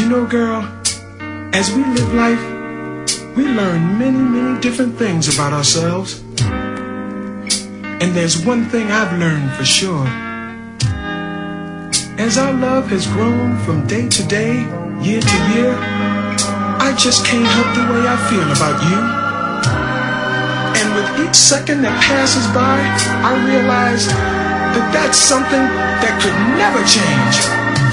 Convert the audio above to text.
you know, girl, as we live life, we learn many, many different things about ourselves. And there's one thing I've learned for sure. As our love has grown from day to day, year to year, I just can't help the way I feel about you. And with each second that passes by, I realize that that's something that could never change.